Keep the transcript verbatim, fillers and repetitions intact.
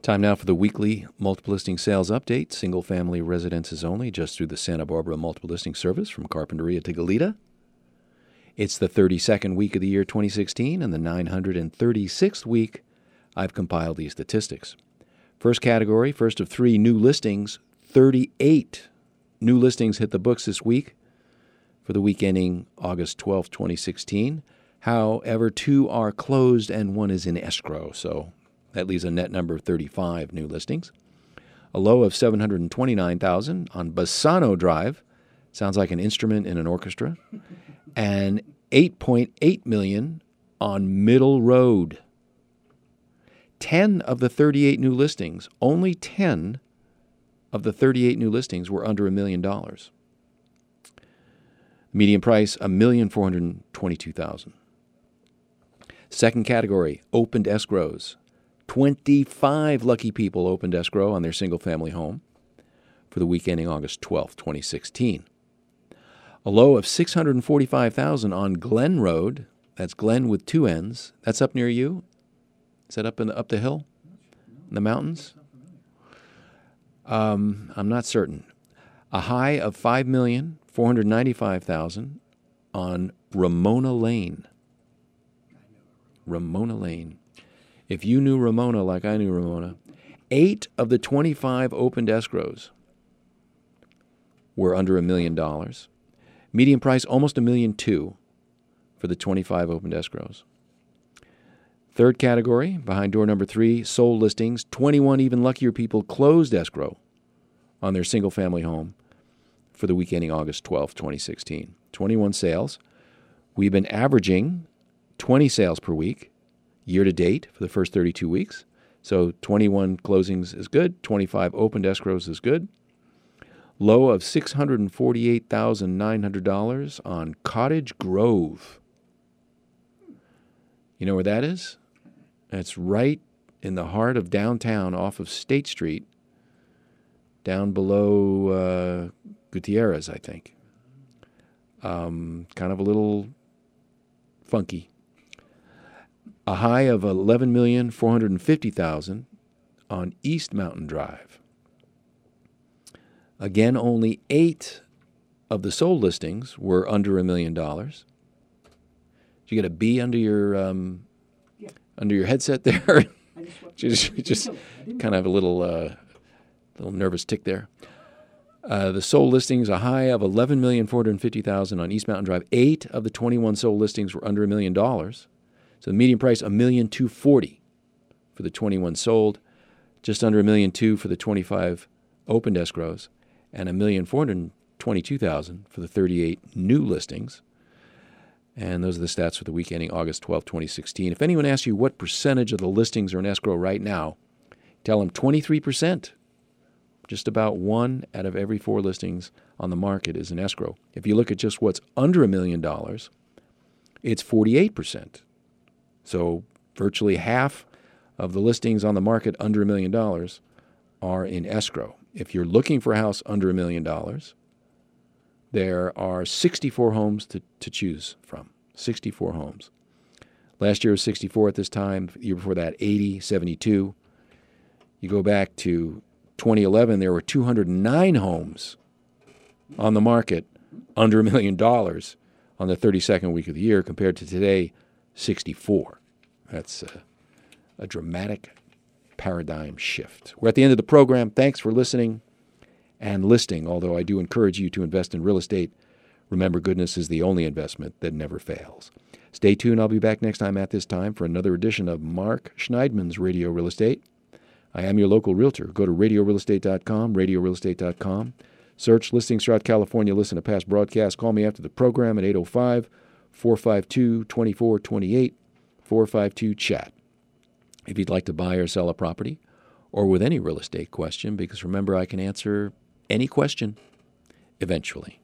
Time now for the weekly multiple listing sales update. Single-family residences only, just through the Santa Barbara Multiple Listing Service from Carpinteria to Goleta. It's the thirty-second week of the year twenty sixteen, and the nine hundred thirty-sixth week I've compiled these statistics. First category, first of three new listings, thirty-eight new listings hit the books this week for the week ending August twelfth, twenty sixteen. However, two are closed and one is in escrow, so that leaves a net number of thirty-five new listings. A low of seven hundred twenty-nine thousand dollars on Bassano Drive. Sounds like an instrument in an orchestra. And eight point eight million dollars on Middle Road. ten of the thirty-eight new listings, only ten of the thirty-eight new listings were under a million dollars. Median price, one million four hundred twenty-two thousand dollars. Second category, opened escrows. twenty-five lucky people opened escrow on their single-family home for the week ending August twelfth, twenty sixteen. A low of six hundred forty-five thousand dollars on Glen Road. That's Glen with two N's. That's up near you? Is that up in the, up the hill? In the mountains? Um, I'm not certain. A high of five million four hundred ninety-five thousand dollars on Ramona Lane. Ramona Lane. If you knew Ramona like I knew Ramona, eight of the twenty-five opened escrows were under a million dollars. Median price, almost a million two for the twenty-five opened escrows. Third category, behind door number three, sold listings. twenty-one even luckier people closed escrow on their single-family home for the week ending August twelfth, twenty sixteen. twenty-one sales. We've been averaging twenty sales per week year to date for the first thirty-two weeks. So twenty-one closings is good. twenty-five opened escrows is good. Low of six hundred forty-eight thousand nine hundred dollars on Cottage Grove. You know where that is? It's right in the heart of downtown off of State Street, down below uh, Gutierrez, I think. Um, kind of a little funky. A high of eleven million four hundred fifty thousand dollars on East Mountain Drive. Again, only eight of the sold listings were under a million dollars. Did you get a B under your um, yeah. under your headset there? just just kind of have a little uh, little nervous tick there. Uh, the sold listings, a high of eleven million four hundred fifty thousand dollars on East Mountain Drive. Eight of the twenty-one sold listings were under a million dollars. So the median price, one million two hundred forty thousand dollars for the twenty-one sold, just under a million two for the twenty-five opened escrows, and one million four hundred twenty-two thousand dollars for the thirty-eight new listings. And those are the stats for the week ending August twelfth, twenty sixteen. If anyone asks you what percentage of the listings are in escrow right now, tell them twenty-three percent. Just about one out of every four listings on the market is in escrow. If you look at just what's under a million dollars, it's forty-eight percent. So virtually half of the listings on the market under a million dollars are in escrow. If you're looking for a house under a million dollars, there are sixty-four homes to, to choose from. sixty-four homes. Last year was sixty-four at this time. The year before that, eighty, seventy-two. You go back to twenty eleven, there were two hundred nine homes on the market under a million dollars on the thirty-second week of the year, compared to today, sixty-four. That's a, a dramatic paradigm shift. We're at the end of the program. Thanks for listening and listing, although I do encourage you to invest in real estate. Remember, goodness is the only investment that never fails. Stay tuned. I'll be back next time at this time for another edition of Mark Schneidman's Radio Real Estate. I am your local realtor. Go to radio real estate dot com, radio real estate dot com. Search Listings Throughout California. Listen to past broadcasts. Call me after the program at eight oh five, four five two, two four two eight, four five two, chat. If you'd like to buy or sell a property, or with any real estate question, because remember, I can answer any question eventually.